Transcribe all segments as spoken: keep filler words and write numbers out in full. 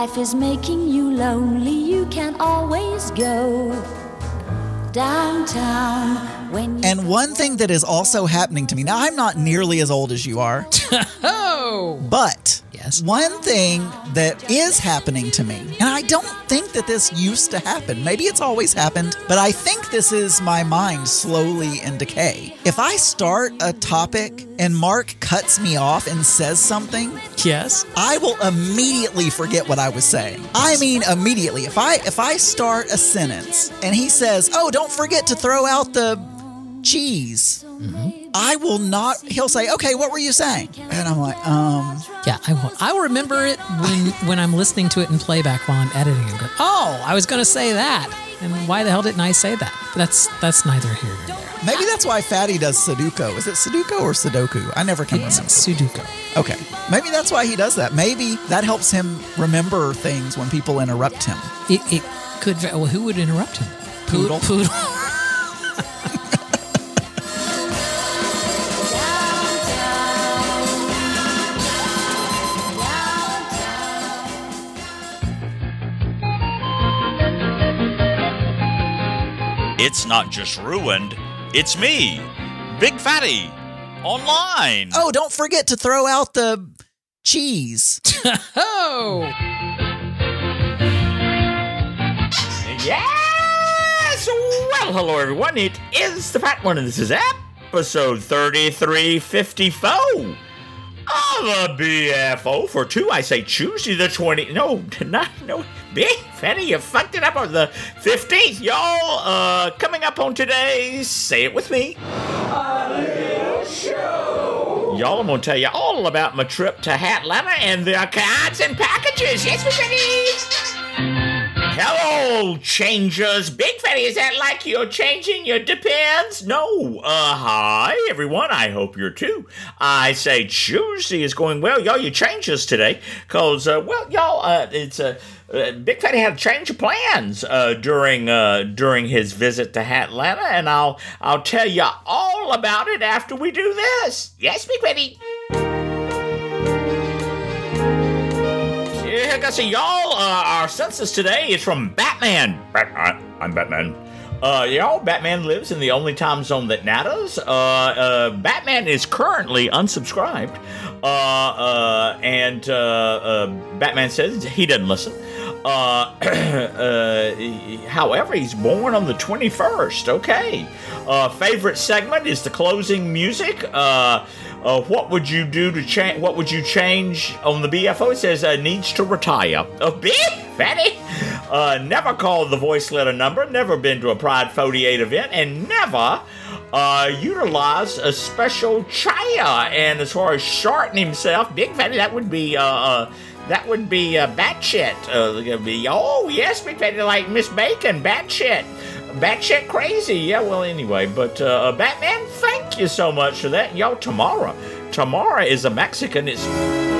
life is making you lonely, you can always go downtown when you... And one thing that is also happening to me, now I'm not nearly as old as you are, Oh! but Yes. one thing that is happening to me, and I don't think that this used to happen, maybe it's always happened, but I think this is my mind slowly in decay. If I start a topic and Mark cuts me off and says something, Yes. I will immediately forget what I was saying. I mean, immediately. If I if I start a sentence and he says, "Oh, don't forget to throw out the cheese," mm-hmm. I will not. He'll say, "Okay, what were you saying?" And I'm like, um. Yeah, I will. I'll remember it when when I'm listening to it in playback while I'm editing and go, oh, I was going to say that. And why the hell didn't I say that? That's that's neither here nor there. Maybe that's why Fatty does Sudoku. Is it Sudoku or Sudoku? I never can It's remember. Sudoku. Okay. Maybe that's why he does that. Maybe that helps him remember things when people interrupt him. It, it could. Well, who would interrupt him? Poodle. Poodle. It's not just ruined, it's me, Big Fatty, online. Oh, don't forget to throw out the cheese. Oh! Yes! Well, hello everyone, it is the Fat One, and this is episode thirty-three fifty-four of the B F O for two, I say Tuesday the twentieth, no, not, no, Big Fatty, you fucked it up on the fifteenth, y'all, uh, coming up on today's, say it with me, a little show. Y'all, I'm gonna tell you all about my trip to Atlanta and the cards and packages, yes, Big Fatty? Hello, changers. Big Fatty, is that like you're changing your depends? No. Uh, hi, everyone. I hope you're too. I say Tuesday is going well. Y'all, you changes today. Because, uh, well, y'all, uh, it's a... Uh, Big Fatty had a change of plans uh, during uh, during his visit to Atlanta, and I'll I'll tell you all about it after we do this. Yes, Big Fatty. Yeah, I see y'all. Uh, our census today is from Batman. Batman. I'm Batman. Uh, y'all, Batman lives in the only time zone that matters. Uh, uh, Batman is currently unsubscribed. Uh, uh, and uh, uh, Batman says he doesn't listen. Uh, uh, however, he's born on the twenty-first. Okay. Uh, favorite segment is the closing music. Uh, uh, what would you do to change? What would you change on the B F O? It says uh, needs to retire. A Big Fatty. Uh, never called the voice letter number. Never been to a Pride forty-eight event, and never uh, utilized a special chair. And as far as shorting himself, Big Fatty, that would be uh. uh That would be uh, Batshit. Uh, be, oh, yes, Big Fatty, like Miss Bacon, Batshit. Batshit crazy. Yeah, well, anyway. But, uh, Batman, thank you so much for that. Y'all, tomorrow. Tomorrow is a Mexican. It's...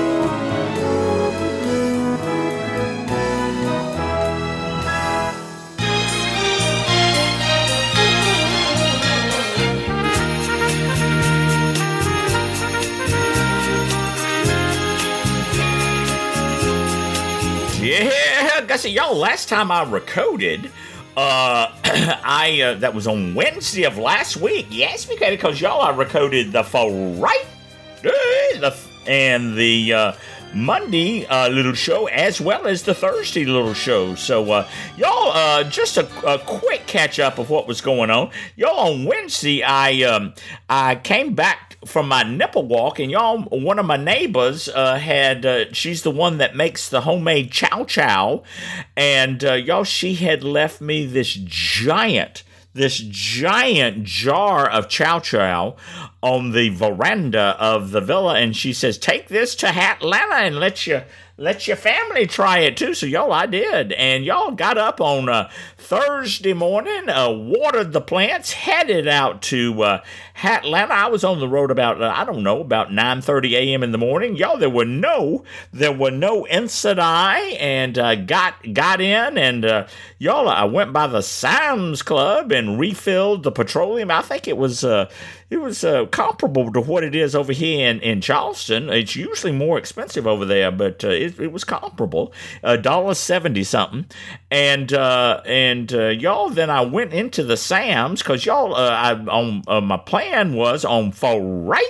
Yeah, Gussie, y'all, last time I recorded, uh, I, uh, that was on Wednesday of last week. Yes, because y'all, I recorded the Friday the, and the, uh, Monday, uh, little show, as well as the Thursday little show. So, uh, y'all, uh, just a, a quick catch up of what was going on. Y'all, on Wednesday, I, um, I came back from my nipple walk, and y'all, one of my neighbors uh, had, uh, she's the one that makes the homemade chow chow, and uh, y'all, she had left me this giant, this giant jar of chow chow on the veranda of the villa, and she says, take this to Atlanta and let you, let your family try it too. So y'all, I did, and y'all got up on uh, Thursday morning, uh, watered the plants, headed out to uh, Atlanta. I was on the road about, uh, I don't know, about nine thirty a.m. in the morning. Y'all, there were no, there were no incidents, and uh, got got in, and uh, y'all, I went by the Sam's Club and refilled the petroleum. I think it was, uh, it was uh, comparable to what it is over here in, in Charleston. It's usually more expensive over there, but uh, it it, it was comparable, a dollar seventy something, and uh, and uh, y'all. Then I went into the Sam's because y'all. Uh, I on uh, my plan was on Friday.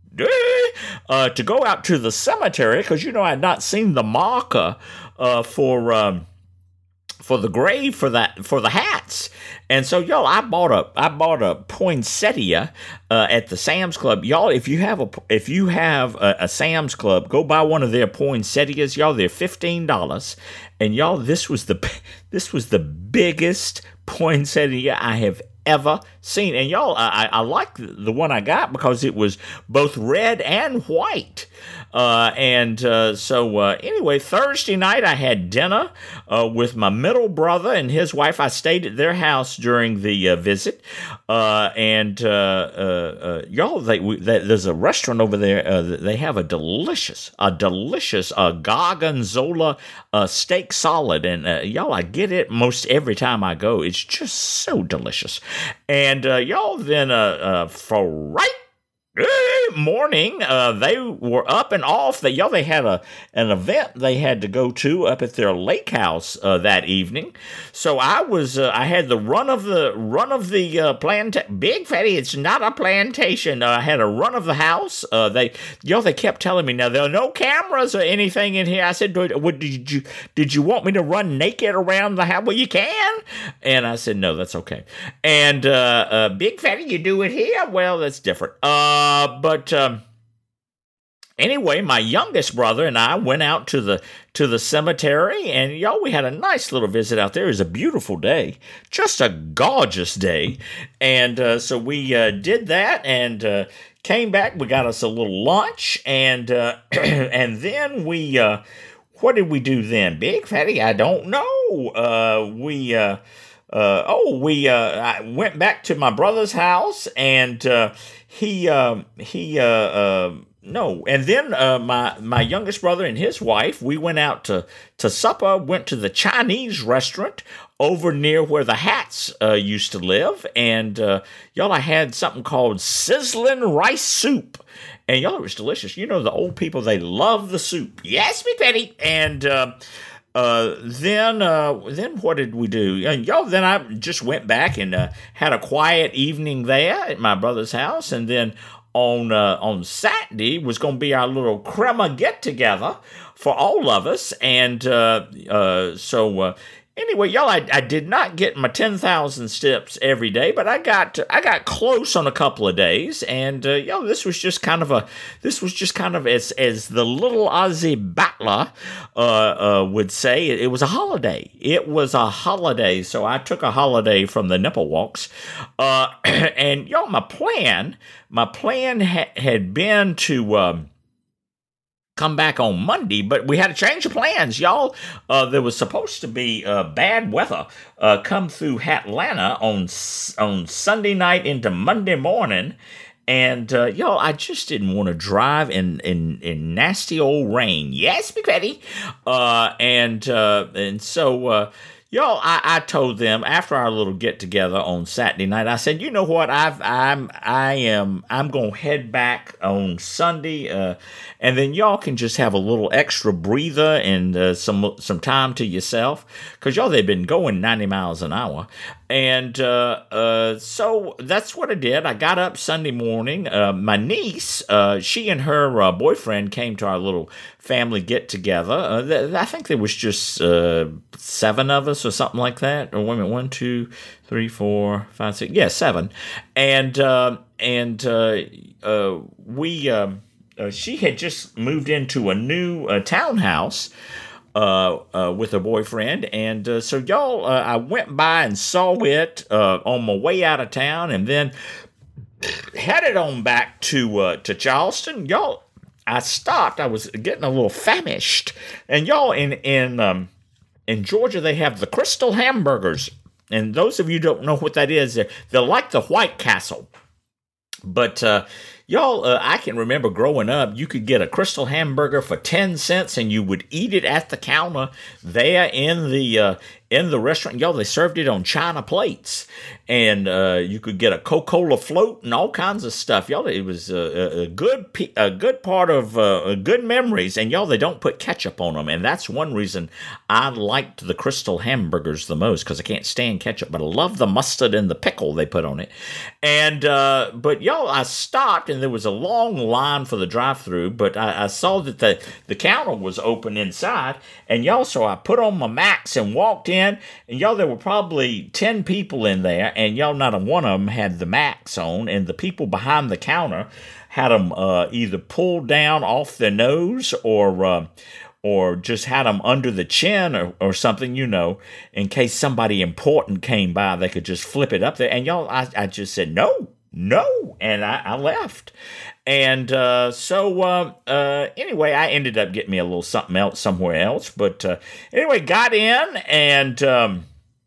Uh, to go out to the cemetery because you know I had not seen the marker uh, for um, for the grave for that for the hats, and so y'all I bought a I bought a poinsettia uh, at the Sam's Club. Y'all, if you have a if you have a, a Sam's Club, go buy one of their poinsettias. Y'all, they're fifteen dollars, and y'all this was the this was the biggest poinsettia I have ever seen. And y'all, I, I like the one I got because it was both red and white. Uh, and uh, so uh, anyway, Thursday night I had dinner uh, with my middle brother and his wife. I stayed at their house during the uh, visit. Uh, and uh, uh, uh, y'all, they, we, they, there's a restaurant over there. Uh, they have a delicious, a delicious uh, Gorgonzola uh, steak salad. And uh, y'all, I get it most every time I go. It's just so delicious. And uh, y'all, then uh, uh, for right morning, uh, they were up and off. They, y'all, they had a an event they had to go to up at their lake house uh, that evening. So I was, uh, I had the run of the run of the uh, plantation. Big Fatty, it's not a plantation. Uh, I had a run of the house. Uh, they, y'all, they kept telling me now there are no cameras or anything in here. I said, what, did you did you want me to run naked around the house? Well, you can. And I said, no, that's okay. And uh, uh, Big Fatty, you do it here? Well, that's different. Uh, Uh, but um, anyway, my youngest brother and I went out to the to the cemetery, and y'all, we had a nice little visit out there. It was a beautiful day, just a gorgeous day, and uh, so we uh, did that and uh, came back. We got us a little lunch, and uh, and then we uh, what did we do then, Big Fatty? I don't know. Uh, we. Uh, Uh, oh, we uh, I went back to my brother's house, and uh, he uh, he uh, uh, no, and then uh, my my youngest brother and his wife, we went out to to supper. Went to the Chinese restaurant over near where the Hats uh, used to live, and uh, y'all, I had something called sizzling rice soup. And y'all, it was delicious. You know, the old people, they love the soup. Yes, Big Betty. And uh, Uh, then, uh, then what did we do? And y'all, then I just went back and uh, had a quiet evening there at my brother's house, and then on uh, on Saturday was going to be our little crema get together for all of us, and uh, uh, so. Uh, Anyway, y'all, I, I did not get my ten thousand steps every day, but I got I got close on a couple of days, and uh, y'all, this was just kind of a this was just kind of as as the little Ozzy Battler uh, uh, would say, it, it was a holiday. It was a holiday, so I took a holiday from the nipple walks, uh, and y'all, my plan my plan ha- had been to. Um, come back on Monday, but we had a change of plans, y'all. Uh, there was supposed to be uh, bad weather uh, come through Atlanta on on Sunday night into Monday morning, and uh, y'all, I just didn't want to drive in, in, in nasty old rain. Yes, Big Betty. Uh, and uh, and so. Uh, Y'all, I, I told them after our little get together on Saturday night, I said, you know what, I've, I'm, I am, I'm gonna head back on Sunday, uh, and then y'all can just have a little extra breather and uh, some some time to yourself, cause y'all, they've been going ninety miles an hour, and uh, uh, so that's what I did. I got up Sunday morning. Uh, my niece, uh, she and her uh, boyfriend came to our little family get together. Uh, th- I think there was just uh, seven of us or something like that. Or wait a minute, one, two, three, four, five, six. Yeah, seven. And uh, and uh, uh, we uh, uh, she had just moved into a new uh, townhouse. Uh, uh, with her boyfriend, and uh, so y'all, uh, I went by and saw it uh, on my way out of town, and then headed on back to uh, to Charleston. Y'all, I stopped. I was getting a little famished, and y'all, in in um, in Georgia, they have the Crystal hamburgers, and those of you who don't know what that is, they're, they're like the White Castle, but uh, Y'all, uh, I can remember growing up, you could get a Crystal hamburger for ten cents and you would eat it at the counter there in the uh, in the restaurant. Y'all, they served it on china plates. And uh, you could get a Coca-Cola float and all kinds of stuff. Y'all, it was a, a good a good part of uh, good memories. And y'all, they don't put ketchup on them. And that's one reason I liked the Crystal hamburgers the most, because I can't stand ketchup. But I love the mustard and the pickle they put on it. And uh, but y'all, I stopped and there was a long line for the drive-thru. But I, I saw that the, the counter was open inside. And y'all, so I put on my Max and walked in. And y'all, there were probably ten people in there. And y'all, not a one of them had the Max on, and the people behind the counter had them uh, either pulled down off their nose or uh, or just had them under the chin or, or something, you know, in case somebody important came by, they could just flip it up there. And y'all, I, I just said, no, no, and I, I left. And uh, so, uh, uh, anyway, I ended up getting me a little something else somewhere else. But uh, anyway, got in and... Um,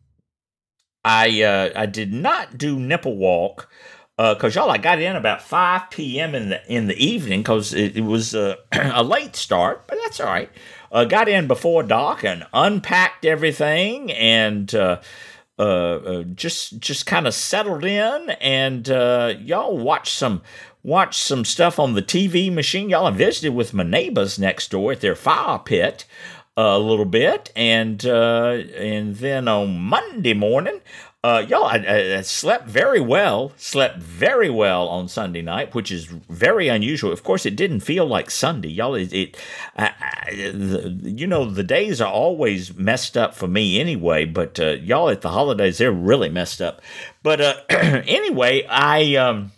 I uh, I did not do nipple walk because uh, y'all, I got in about five p.m. in the in the evening because it, it was uh, a late start, but that's all right. Uh, got in before dark and unpacked everything and uh, uh, uh, just just kind of settled in and uh, y'all watched some watched some stuff on the T V machine. Y'all, I visited with my neighbors next door at their fire pit a little bit, and uh, and then on Monday morning, uh, y'all, I, I slept very well, slept very well on Sunday night, which is very unusual. Of course, it didn't feel like Sunday, y'all. It, it I, I, the, you know, the days are always messed up for me anyway, but uh, y'all, at the holidays, they're really messed up. But uh, anyway, I um.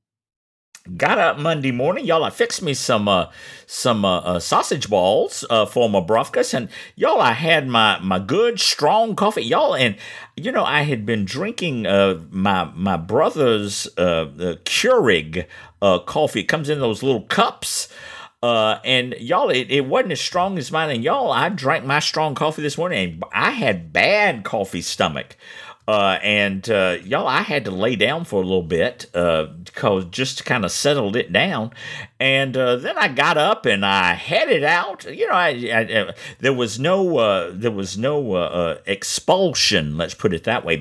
got up Monday morning, y'all. I fixed me some uh, some uh, uh, sausage balls uh, for my breakfast, and y'all, I had my my good strong coffee, y'all. And you know, I had been drinking uh, my my brother's uh, uh, Keurig uh, coffee. It comes in those little cups. Uh, and y'all, it, it wasn't as strong as mine. And y'all, I drank my strong coffee this morning, and I had bad coffee stomach. Uh, and, uh, y'all, I had to lay down for a little bit, uh, cause just to kind of settled it down. And, uh, then I got up and I headed out. You know, I, I, I there was no, uh, there was no, uh, uh, expulsion. Let's put it that way.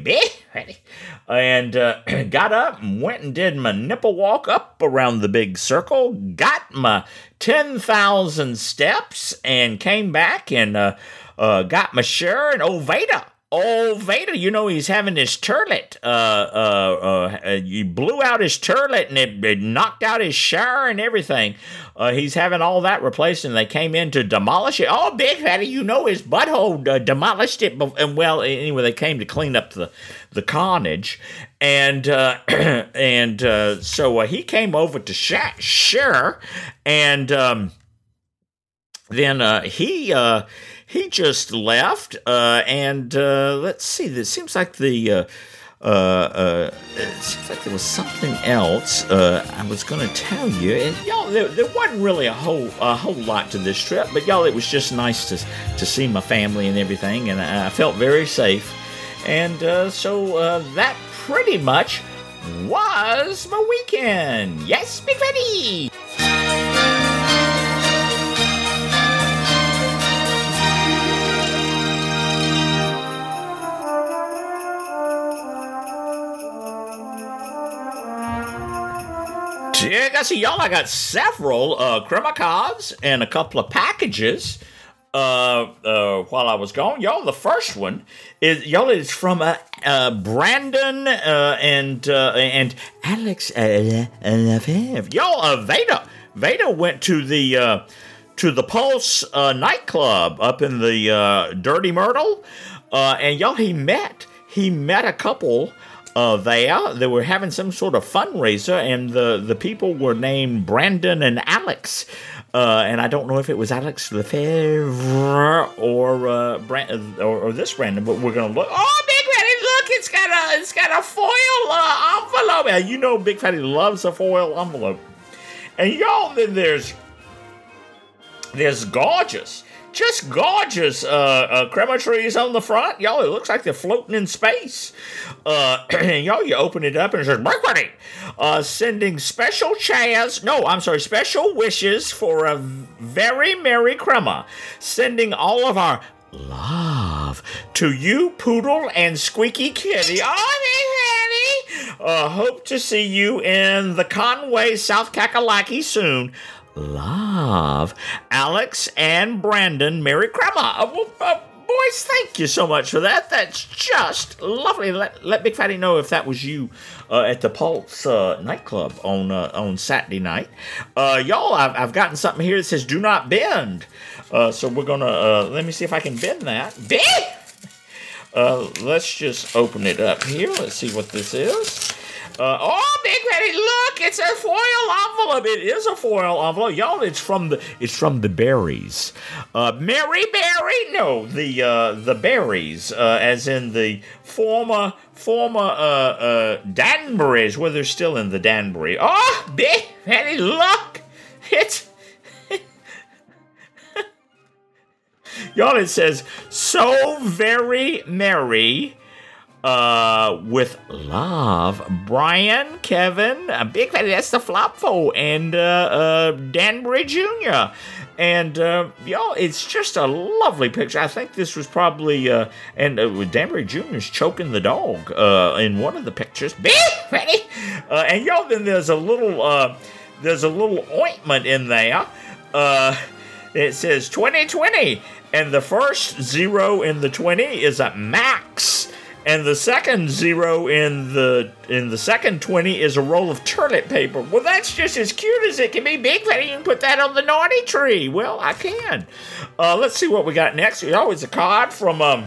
And, uh, got up and went and did my nipple walk up around the big circle, got my ten thousand steps and came back and, uh, uh, got my share and old Vader. Old Vader, you know, he's having his turlet. Uh, uh, uh, you blew out his turlet and it, it knocked out his shower and everything. Uh, he's having all that replaced, and they came in to demolish it. Oh, Big Fatty, you know, his butthole uh, demolished it. And well, anyway, they came to clean up the the carnage, and uh, and uh, so uh, he came over to sh- share, and um, then uh, he. Uh, He just left, uh, and uh, let's see. It seems like the uh, uh, uh, it seems like there was something else uh, I was going to tell you. And y'all, there, there wasn't really a whole a whole lot to this trip, but y'all, it was just nice to to see my family and everything, and I, I felt very safe. And uh, so uh, that pretty much was my weekend. Yes, Big Fatty. Yeah, I see y'all. I got several uh, credit cards and a couple of packages uh, uh, while I was gone. Y'all, the first one is y'all is from uh, uh, Brandon uh, and uh, and Alex uh, Lefebvre. Y'all, uh, Veda Veda went to the uh, to the Pulse uh, nightclub up in the uh, Dirty Myrtle, uh, and y'all, he met he met a couple. Uh, there, they were having some sort of fundraiser, and the, the people were named Brandon and Alex. Uh, and I don't know if it was Alex Lefebvre or uh, Brand- or, or this Brandon, but we're gonna look. Oh, Big Fatty, look! It's got a it's got a foil uh, envelope. And you know, Big Fatty loves a foil envelope. And y'all, then there's there's gorgeous. just gorgeous. Uh, uh, crema trees on the front. Y'all, it looks like they're floating in space. Uh, y'all, you open it up and it says, Big Fatty, uh, sending special chairs. No, I'm sorry, special wishes for a very merry crema. Sending all of our love to you, Poodle and Squeaky Kitty. Oh, Big Fatty. Uh, hope to see you in the Conway, South Kakalaki soon. Love, Alex and Brandon. Merry Crema. Uh, well, uh, boys, thank you so much for that. That's just lovely. Let, let Big Fatty know if that was you uh, at the Pulse uh, nightclub on uh, on Saturday night. Uh, y'all, I've, I've gotten something here that says "Do not bend." Uh, so we're gonna uh, let me see if I can bend that. Bend. Uh, let's just open it up here. Let's see what this is. Uh, oh, Big Fatty, look! It's a foil envelope. It is a foil envelope, y'all. It's from the it's from the berries. Uh, Mary Berry? No, the uh, the berries, uh, as in the former former uh, uh, Danburys, where they're still in the Danbury. Oh, Big Fatty, look! It's y'all. It says so very merry. Uh, with love, Brian, Kevin, uh, Big Fatty, that's the Flopfo, and uh, uh, Danbury Junior And, uh, y'all, it's just a lovely picture. I think this was probably, uh, and uh, Danbury Junior's choking the dog uh, in one of the pictures. Big Fatty! Uh, and, y'all, then there's a little, uh, there's a little ointment in there. Uh, it says twenty twenty, and the first zero in the twenty is a Max. And the second zero in the in the second twenty is a roll of toilet paper. Well, that's just as cute as it can be. Big Fatty, you can put that on the naughty tree. Well, I can. Uh, let's see what we got next. Oh, it's a card from um,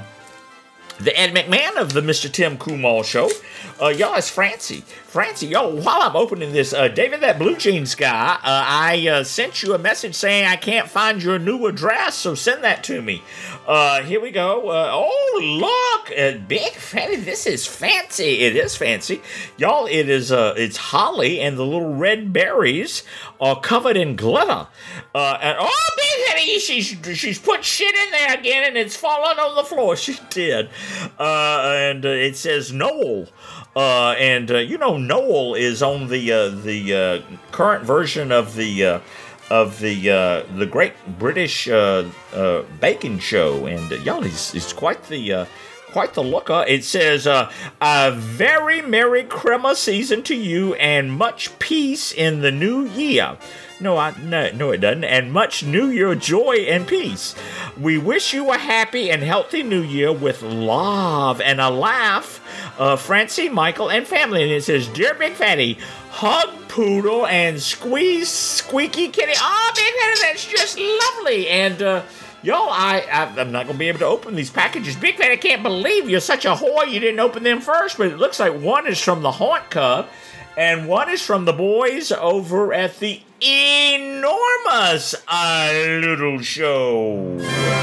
the Ed McMahon of the Mister Tim Kumall Show. Uh, y'all, it's Francie. Francie, yo, while I'm opening this, uh, David, that Blue Jeans guy, uh, I uh, sent you a message saying I can't find your new address, so send that to me. Uh, here we go. Uh, oh, look, uh, Big Fatty, this is fancy. It is fancy. Y'all, it is, uh, it's holly, and the little red berries are covered in glitter. Uh, and, oh, Big Fatty, she's, she's put shit in there again, and it's fallen on the floor. She did. Uh, and uh, it says Noel. Uh, and, uh, you know, Noel is on the, uh, the, uh, current version of the, uh, of the, uh, the Great British, uh, uh, Baking Show. And, uh, y'all, he's, he's quite the, uh, quite the looker. It says, uh, a very Merry Crema season to you and much peace in the new year. No, I, no, no, it doesn't. And much New Year joy and peace. We wish you a happy and healthy New Year with love and a laugh. Uh, Francie, Michael, and family. And it says, Dear Big Fatty, hug Poodle and squeeze Squeaky Kitty. Oh, Big Fatty, that's just lovely. And, uh, y'all, I, I, I'm not going to be able to open these packages. Big Fatty, I can't believe you're such a whore. You didn't open them first. But it looks like one is from the Haunt Cub. And one is from the boys over at the enormous uh, little show.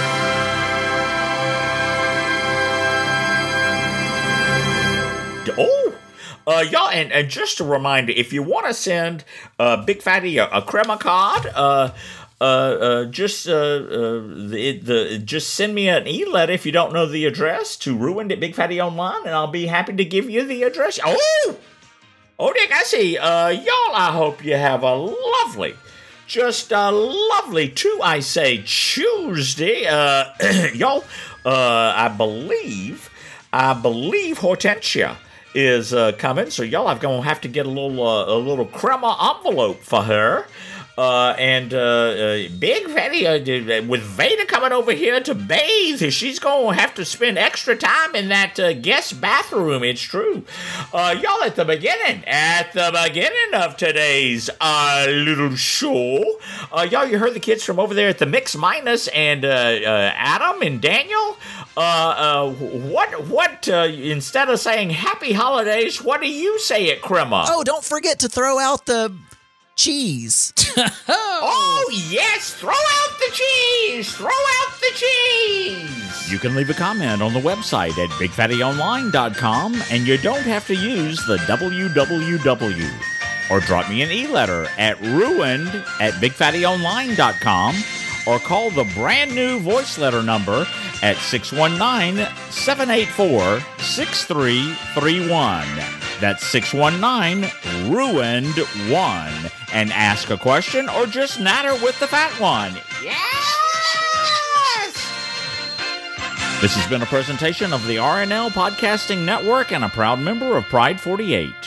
Oh, uh, y'all, and, and just a reminder, if you want to send uh, Big Fatty a, a crema card, uh, uh, uh, just uh, uh, the, the just send me an e-letter if you don't know the address to Ruined at Big Fatty Online, and I'll be happy to give you the address. Oh! Oh, Dick, I see. Uh, y'all, I hope you have a lovely, just a lovely, two, I say, Tuesday. Uh, y'all, uh, I believe, I believe Hortensia is uh, coming, so y'all, I'm gonna have to get a little, uh, a little crema envelope for her. Uh, and uh, uh, Big Fatty, uh, with Veda coming over here to bathe, she's going to have to spend extra time in that uh, guest bathroom. It's true. Uh, y'all, at the beginning, at the beginning of today's uh, little show, uh, y'all, you heard the kids from over there at the Mix Minus and uh, uh, Adam and Daniel. Uh, uh, what, what, uh, instead of saying happy holidays, what do you say at Crema? Oh, don't forget to throw out the cheese. Oh, yes! Throw out the cheese! Throw out the cheese! You can leave a comment on the website at big fatty online dot com, and you don't have to use the W W W. Or drop me an e-letter at ruined at big fatty online dot com, or call the brand new voice letter number at six one nine, seven eight four, six three three one. That's six one nine, ruined one. And ask a question or just natter with the fat one. Yes! This has been a presentation of the R N L Podcasting Network and a proud member of Pride forty-eight.